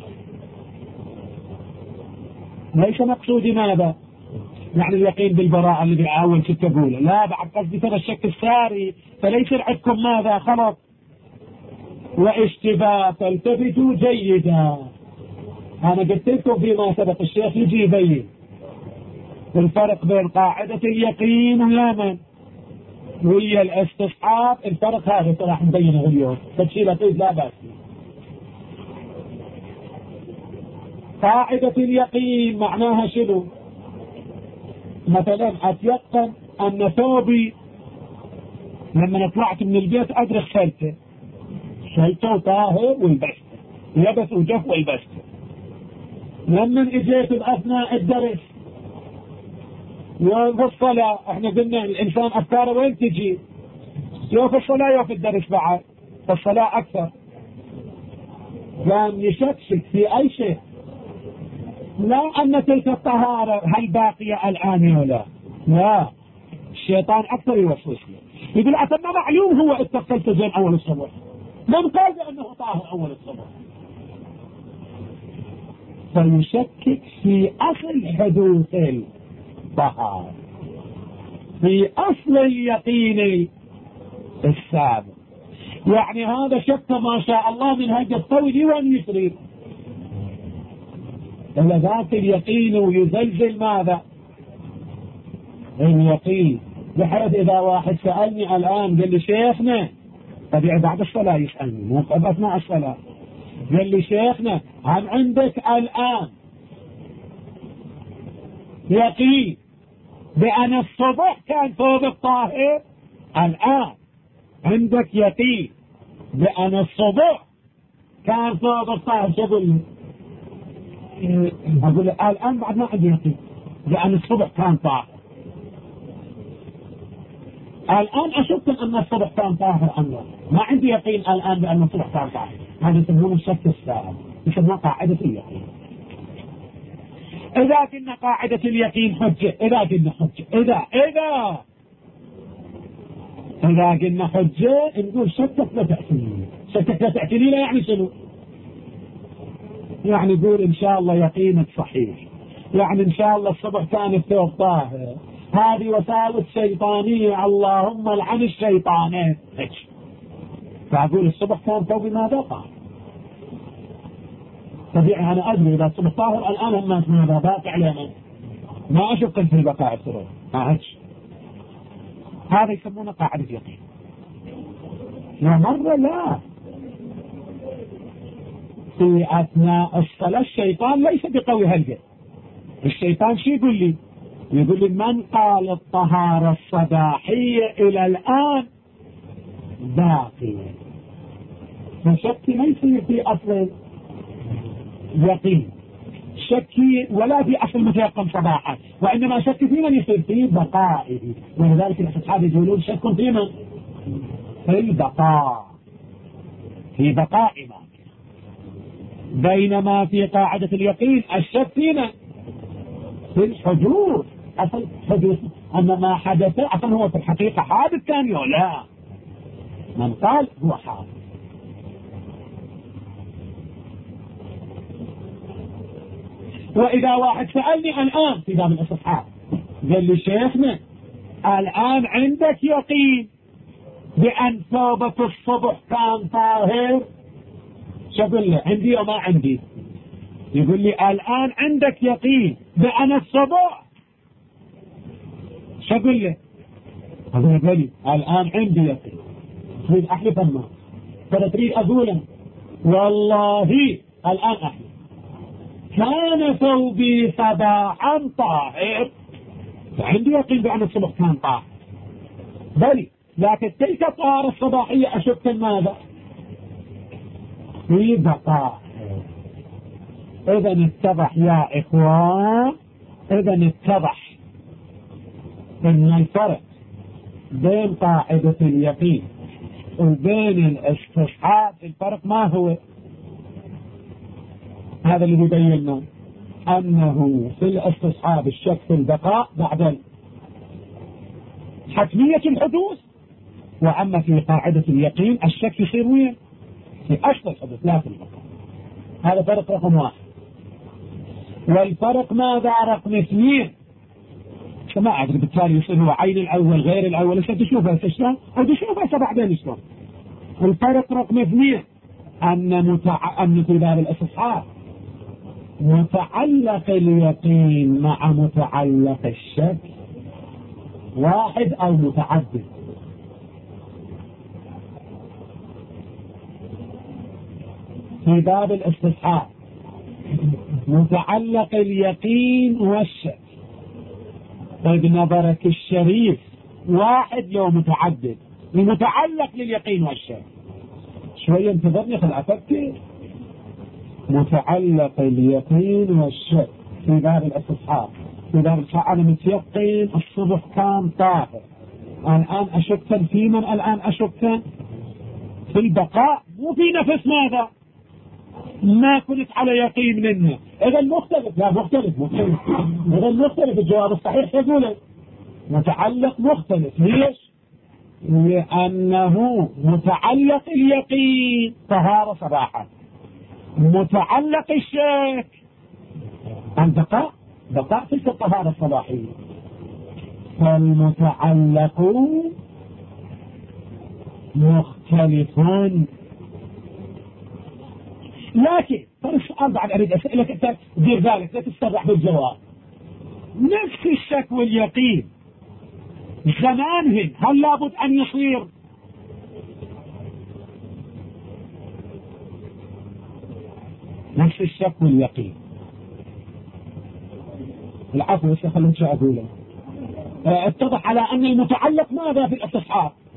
ليس مقصودي ماذا يعني اليقين بالبراءة اللي بأول كنت أقوله، لا بعد قصدي ترى الشك الساري، فليس عندكم ماذا خلط واشتباه، فالتفتوا جيدا. أنا قلت لكم فيما سبق الشيخ يجي يبين الفرق بين قاعدة اليقين واليمن وهي الاستصحاب. الفرق هذا راح نبينه اليوم تشيل أكيد لا بأس. قاعدة اليقين معناها شنو؟ مثلا أتيقن أن ثوبي لما طلعت من البيت أدرك شلته طاهر والبسته لبس وجف والبسته. لما اجيت بأثناء الدرس يوم الصلاة احنا قلنا الإنسان أفكاره وين تجي؟ يوم في الصلاة يوم في الدرس بعد، فالصلاة أكثر لم يشكك في أي شيء، لا أن تلك الطهارة هل باقية الآن ولا لا. الشيطان أكثر يوسوس له يقول أتما معلوم هو اتصلت زين أول الصبح، من قال أنه طاهر أول الصبح؟ فيشكك في أصل حدوث الطهارة، في أصل اليقين السابق. يعني هذا شك ما شاء الله من هجة الطويل وان يسري إلا ذات اليقين ويزلزل ماذا اليقين، بحيث إذا واحد سألني الآن قال لي شيخنا طبيعي بعد الصلاة يسألني مو أثناء الصلاة، قال لي شيخنا هل عندك الآن يقين بأن الصبح كان ثوب الطاهر؟ الآن عندك يقين بأن الصبح كان فوق الطاهر، شغل أقول الآن بعد ما عندي يقين بأن الصبح كان طاهر. الآن أشك أن الصبح كان طاهر أم لا، ما عندي يقين الآن بأن الصبح كان طاهر. هذا يسمونه الشك السائل، يسمونه قاعدة اليقين. إذا كنا قاعدة اليقين حجة، إذا قلنا حجة، إذا قلنا حجة نقول شكك لا تأتيني. شكك لا تأتيني لا يعني شنو؟ يعني يقول إن شاء الله يقينك صحيح، يعني إن شاء الله الصبح كان الثوب طاهر، هذه وساوس شيطانية، اللهم لعن الشيطانين. فأقول الصبح كان ثوبي ماذا طاهر، طبيعي أنا أدري إذا الصبح طاهر الآن الناس ماذا باقي علينا، ما أشك في بقاء الثوب. هذا يسمونه قاعدة يقين. لا مرة لا، في أثناء الصلاة الشيطان ليس بقوي هلقة. الشيطان شو يقول لي؟ يقول لي من قال الطهارة الصباحية إلى الآن باقي، فشكي ما يصير في أصل يقين، شكي ولا في أصل متيقن صباحا، وإنما شك في من يصير في بقائه. ولذلك الأصحاب يقولون شك في من؟ في البقاء، في بقاء ما. بينما في قاعدة اليقين الشك فينا في الحدوث، أصل حدوث أن ما حدث أصلا هو في الحقيقة حادث كان لا، من قال هو حادث. وإذا واحد سألني الآن في باب الاستصحاب قال لي شيخنا الآن عندك يقين بأن ثوبة الصبح كان طاهر، شقول له عندي وما عندي؟ يقول لي الآن عندك يقين بأن الصبح، شقول له؟ هذا يقول لي الآن عندي يقين. تريد أحلف الناس، ترى تريد أقول والله الآن أحلف كان ثوبي صباحا طاهر، فعندي يقين بأن الصبح كان طاهر. بل لكن تلك الطهارة الصباحية أشك ماذا؟ في بقاء. إذن اتضح يا إخوان، إذن اتضح إن الفرق بين قاعدة اليقين وبين الاستصحاب، الفرق ما هو؟ هذا اللي يبين لنا أنه في الاستصحاب الشك في البقاء بعد حتمية الحدوث، وأما في قاعدة اليقين الشك يصير وين؟ في أصل الحدوث لا في البقاء. هذا فرق رقم واحد. والفرق ماذا رقم اثنين؟ ما أدري بالتالي يصير هو عين الأول غير الأول، إيش تشوفها شلون أو تشوفها بعدين شلون. الفرق رقم اثنين أن في باب الاستصحاب متعلق اليقين مع متعلق الشك واحد أو متعدد. في باب الاستصحاب متعلق اليقين والشك. طيب نظرك الشريف واحد لو متعدد، المتعلق لليقين والشك شوية انتظرني خل أفكر. متعلق اليقين والشك في باب الاستصحاب، في باب الاستصحاب أنا متيقن الصبح كان طاهر، الآن أشك في من؟ الآن أشك في البقاء، مو في نفس ماذا؟ ما كنت على يقين منه. إذا مختلف، لا مختلف إذا مختلف. الجواب الصحيح يقول متعلق مختلف. ليش؟ لأنه متعلق اليقين طهارة صباحا، متعلق الشك البقاء، بقاء تلك الطهارة الصباحية. فالمتعلق مختلفون. لكن السؤال بعد أريد أسألك أنت دير بالك لا تسترح بالجواب. نفس الشك واليقين زمانهن هل لابد أن يصير نفس الشك واليقين؟ العفو يا شيخ خلينا شو أقوله. اتضح على أن المتعلق ماذا في الاستصحاب؟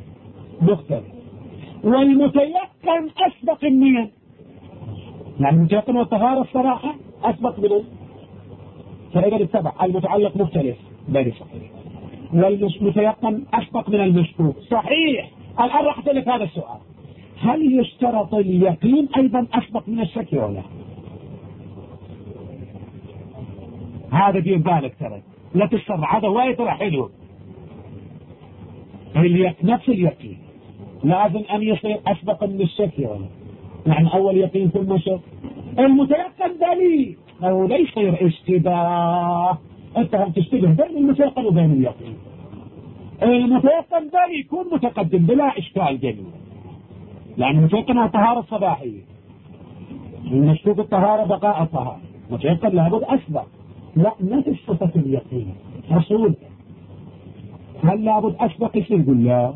مختلف. والمتيقن أسبق النية، يعني المتيقن والطهارة الصراحة أسبق منه، فإذا اتبع المتعلق مختلف بين صحيح، والمتيقن أسبق من المشكوك صحيح. الآن راح أسألك هذا السؤال: هل يشترط اليقين أيضا أسبق من الشك ولا؟ هذا دين بالك ترى، لا تسرع، هذا وايد ترى حلو. نفس اليقين لازم أن يصير أسبق من الشك ولا؟ يعني أول يقين ثم شك. المتيقن دليل أو لا يصير اشتباه، أنت هم تشتبه بين المتيقن وبين اليقين. المتيقن دليل يكون متقدم بلا إشكال جميل، لأن المتيقن هو الطهارة الصباحية، المشكوك الطهارة بقاء الطهارة، متيقن لابد أسبق. لا، نفس صفة اليقين حصول، هل لابد أسبق يصير؟ يقول لا،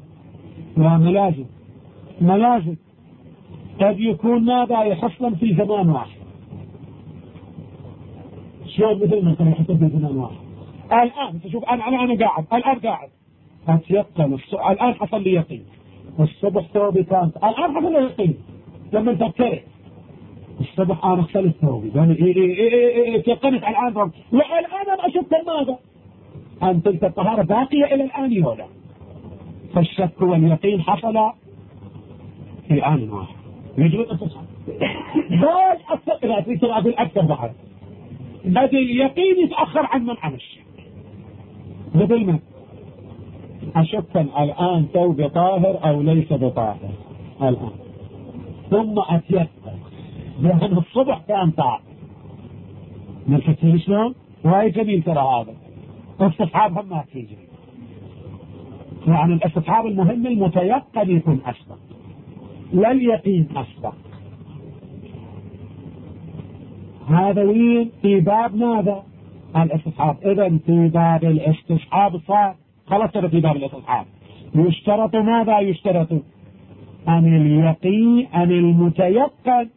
ملازم قد يكون ماذا يحصل في زمان واحد. شلون؟ مثل ما كان يحصل في زمان واحد. الآن تشوف أنا قاعد أتيقن الآن حصل لي يقين الصبح ثوبي كانت، الآن حصل لي يقين لما تفكرت الصبح أنا اغسلت ثوبي، تيقنت الآن والآن أشك ماذا؟ أن تلك الطهارة باقية إلى الآن ولا؟ فالشك واليقين حصل في آن واحد. يجب أن تصحى باج أستقرأ في سرعة الأكثر بعد، بدل اليقين يتأخر عن الشك. مثل ما أشك الآن ثوبي طاهر أو ليس بطاهر الآن، ثم أتيقن لأن الصبح كان طاهر. نلفتين شلون؟ وهي جميل ترى هذا استصحاب هم ما تيجي، يعني الاستصحاب المهم المتيقن يكون أسبق، لا اليقين أسبق. هذا وين؟ في باب ماذا؟ الاستصحاب. إذا في باب الاستصحاب صار خلاص، في باب الاستصحاب يشترط ماذا؟ يشترط أن اليقين أن المتيقن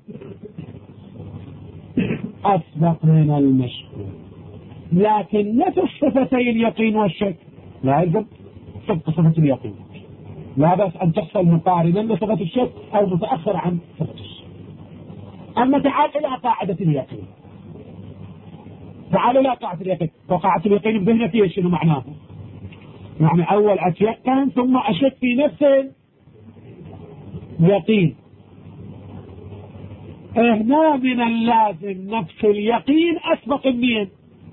أسبق من المشكوك، لكن نفس صفتي اليقين والشك لا يلزم صدق صفة اليقين، لا بأس أن تحصل مقارنة لصفة الشك أو متأخر عن صفة الشك. أما تعال إلى قاعدة اليقين، تعالوا إلى قاعدة اليقين. وقاعدة اليقين بذهنك شنو معناه؟ يعني أول أتيقن ثم أشك في نفس اليقين. هنا من اللازم نفس اليقين أسبق مين؟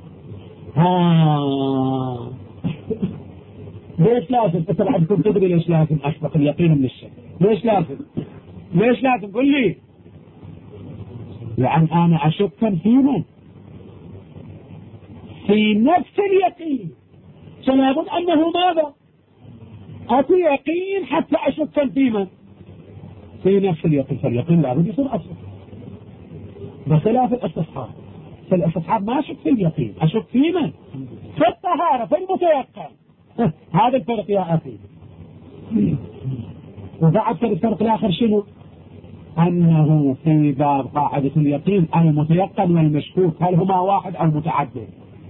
ليش لازم؟ انت بعد كنت تدري ليش لازم أسبق اليقين من الشك؟ ليش لازم؟ قل لي. لأن أنا أشك في من؟ في نفس اليقين، فلابد أنه ماذا؟ أتي يقين حتى أشك في من؟ في نفس اليقين، فاليقين لابد يصير أسبق. بخلاف الاستصحاب، فالاستصحاب ما أشك في اليقين، أشك في من؟ في الطهارة، في المتيقن. هذا الفرق يا أخي. وبعد الفرق الآخر شنو؟ أنه في باب قاعدة اليقين المتيقن والمشكوك هل هما واحد أو متعدد؟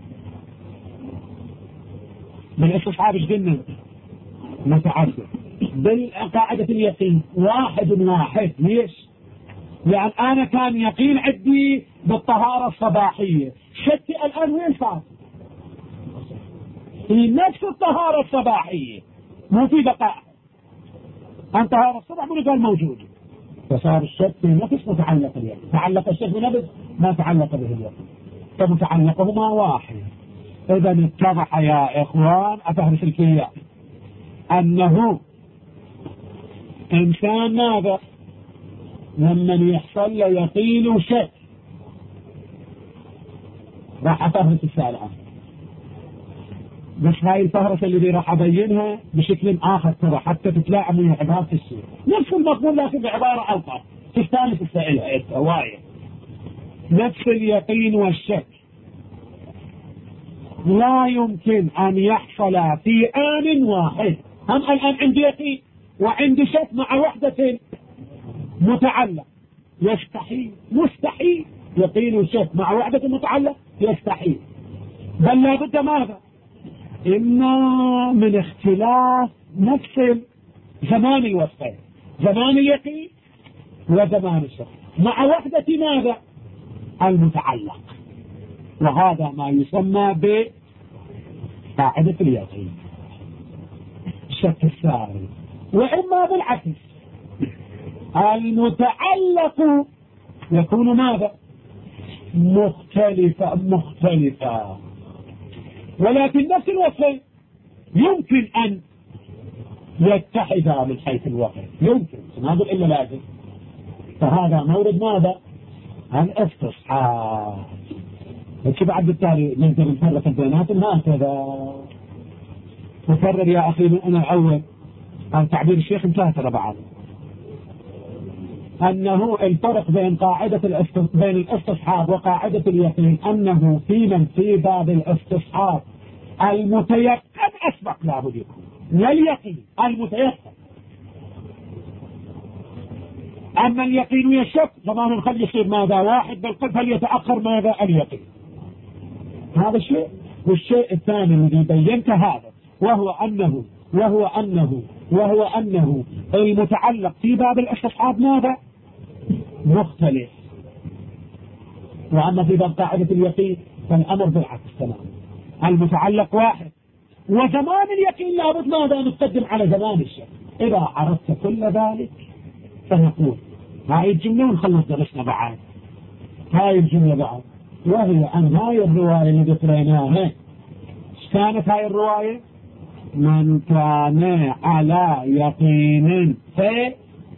بالاستصحاب ايش قلنا؟ متعدد. بالقاعدة اليقين واحد. ليش؟ لأن أنا كان يقين عندي بالطهارة الصباحية، شكي الآن وين صار؟ في نفس الطهارة الصباحية، مو في بقاء. أن طهارة الصبح من قال موجود، فصار الشك في نفس متعلق اليقين. تعلق الشك بنفس ما تعلق به اليقين، فمتعلقهما واحد. إذا اتضح يا إخوان أفهمت الكيان أنه إنسان ماذا؟ لما يحصل له يقين وشك راح أفهمت السالعة. بس هاي الفهرسة اللي راح أبينها بشكل آخر ترى حتى تتلاعب من عبارة الشيء نفس المضمون، لكن بعبارة ألطف تستانس تسألها وايد. نفس اليقين والشك لا يمكن أن يحصل في آن واحد. هم الآن عندي يقين وعندي شك مع وحدة متعلق، مستحيل يقين وشك مع وحدة متعلق، يستحيل. بل لابد ماذا؟ إما من اختلاف نفس زمان الوصفين، زمان اليقين وزمان الشك، مع وحدة ماذا؟ المتعلق. وهذا ما يسمى بقاعدة اليقين. الشك الثاني. وإما بالعكس، المتعلق يكون ماذا؟ مختلفة، ولكن نفس الوصفين يمكن أن يتحدا من حيث الوقت، يمكن، ما نقول إلا لازم. فهذا مورد ماذا؟ الاستصحاب. لكن بعد بالتالي نقدر نفرق بيناتهم هكذا. نفرق يا أخي من أنا الأول عن تعبير الشيخ انتهى ترى بعد أنه الفرق بين بين الاستصحاب وقاعدة اليقين أنه في باب الاستصحاب المتيقن أسبق لابد يكون لا اليقين المتيقن. أما اليقين والشك زمان نخلي يصير ماذا؟ واحد بالقلب، فليتأخر ماذا؟ اليقين. هذا الشيء. والشيء الثاني الذي بينت هذا وهو أنه المتعلق في باب الاستصحاب ماذا؟ مختلف. وأما في باب قاعدة اليقين فالأمر بالعكس تماما، المتعلق واحد، وزمان اليقين لابد ماذا؟ نقدم على زمان الشك. إذا عرفت كل ذلك فنقول هاي الجملة ونخلص درسنا بعد. هاي الجملة بعد، وهي أن هاي الرواية اللي قريناها كانت هاي الرواية من كان على يقين في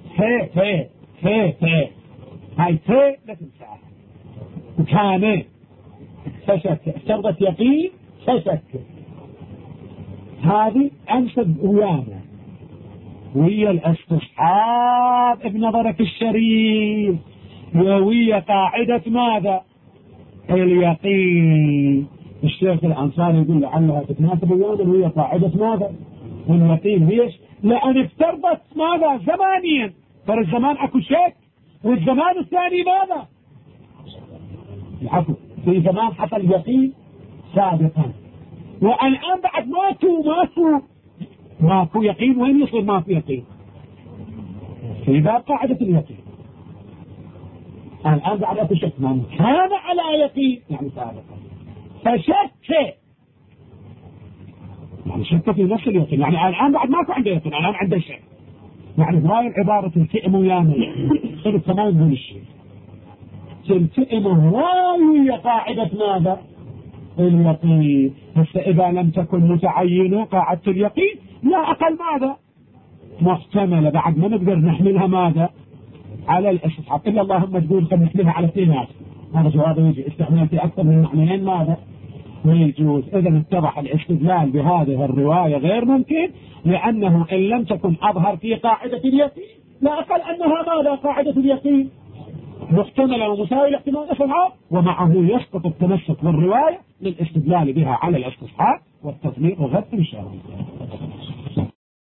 هاي لا تنساها. كان فشك، شرطة يقين فشك، هذه أنسب ويانا ويا الاستصحاب بنظرك الشريف، ويا قاعدة ماذا؟ اليقين. الشيخ الأنصاري يقول لعلها تتناسب ويانا ويا قاعدة ماذا؟ اليقين. ليش؟ لأن افترضت ماذا؟ زمانيا، فالزمان أكو شك، والزمان الثاني ماذا؟ العفو، في زمان حصل اليقين سابقا، والآن بعد ماكو يقين. وين يصير ماكو يقين؟ في باب قاعدة اليقين. الآن بعد أكو شك، من كان على يقين يعني سابقا فشك، يعني شك في نفس اليقين، يعني الآن بعد ماكو عنده يقين، الآن عنده شك. يعني هاي العبارة تلتئم ويانا، صرت تمام من الشيء تلتئم هاي قاعدة ماذا؟ اليقين. بس إذا لم تكن متعينة قاعدة اليقين لا أقل ماذا؟ محتملة. بعد ما نقدر نحملها ماذا؟ على الاستصحاب، إلا اللهم تقول خلينا نحملها على اثنين. هذا جواب يجي استعمال في أكثر من معنيين ماذا؟ ويجوز. إذا اتضح الاستدلال بهذه الرواية غير ممكن، لأنه إن لم تكن أظهر في قاعدة اليقين لا أقل أنها ماذا؟ قاعدة اليقين محتملة ومساوية لاحتمال الاستصحاب، ومعه يسقط التمسك بالرواية للاستدلال بها على الاستصحاب والتطبيق غد إن شاء الله.